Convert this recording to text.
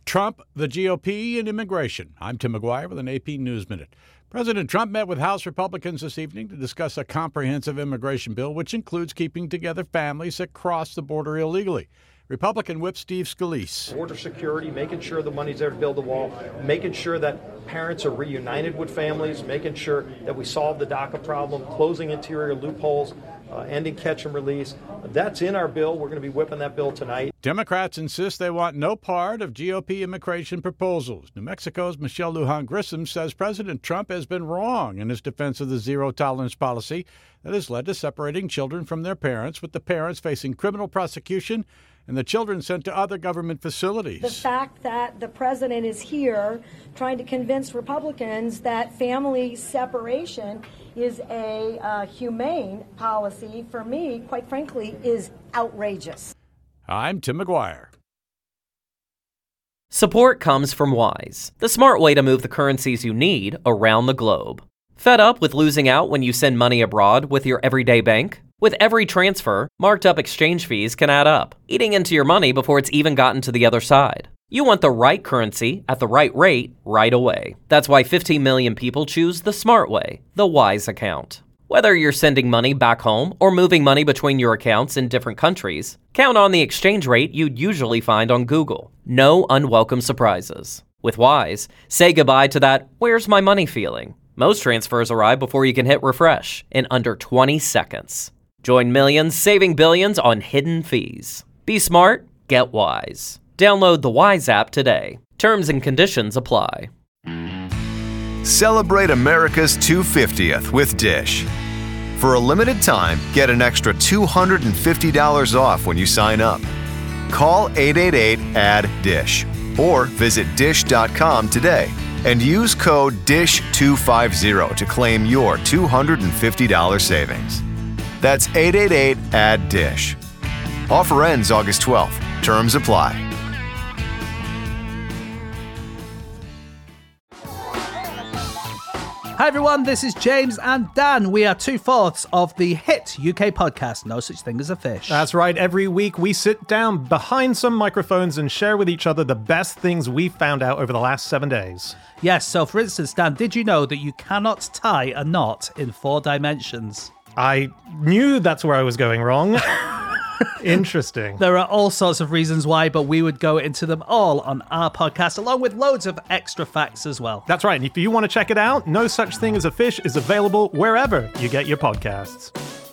Trump, the GOP, and immigration. I'm Tim McGuire with an AP News Minute. President Trump met with House Republicans this evening to discuss a comprehensive immigration bill, which includes keeping together families that cross the border illegally. Republican Whip Steve Scalise. Border security, making sure the money's there to build the wall, making sure that parents are reunited with families, making sure that we solve the DACA problem, closing interior loopholes, ending catch and release. That's in our bill. We're going to be whipping that bill tonight. Democrats insist they want no part of GOP immigration proposals. New Mexico's Michelle Lujan Grissom says President Trump has been wrong in his defense of the zero-tolerance policy that has led to separating children from their parents, with the parents facing criminal prosecution and the children sent to other government facilities. The fact that the president is here trying to convince Republicans that family separation is a humane policy, for me, quite frankly, is outrageous. I'm Tim McGuire. Support comes from Wise, the smart way to move the currencies you need around the globe. Fed up with losing out when you send money abroad with your everyday bank? With every transfer, marked up exchange fees can add up, eating into your money before it's even gotten to the other side. You want the right currency at the right rate right away. That's why 15 million people choose the smart way, the Wise account. Whether you're sending money back home or moving money between your accounts in different countries, count on the exchange rate you'd usually find on Google. No unwelcome surprises. With Wise, say goodbye to that "where's my money" feeling. Most transfers arrive before you can hit refresh in under 20 seconds. Join millions saving billions on hidden fees. Be smart, get Wise. Download the Wise app today. Terms and conditions apply. Celebrate America's 250th with Dish. For a limited time, get an extra $250 off when you sign up. Call 888-ADD-DISH or visit dish.com today and use code DISH250 to claim your $250 savings. That's 888-ADD-DISH. Offer ends August 12th. Terms apply. Hi everyone, this is James and Dan. We are 2/4 of the hit UK podcast, No Such Thing as a Fish. That's right. Every week we sit down behind some microphones and share with each other the best things we've found out over the last 7 days. Yes, so for instance, Dan, did you know that you cannot tie a knot in 4 dimensions? I knew that's where I was going wrong. Interesting. There are all sorts of reasons why, but we would go into them all on our podcast, along with loads of extra facts as well. That's right. And if you want to check it out, No Such Thing as a Fish is available wherever you get your podcasts.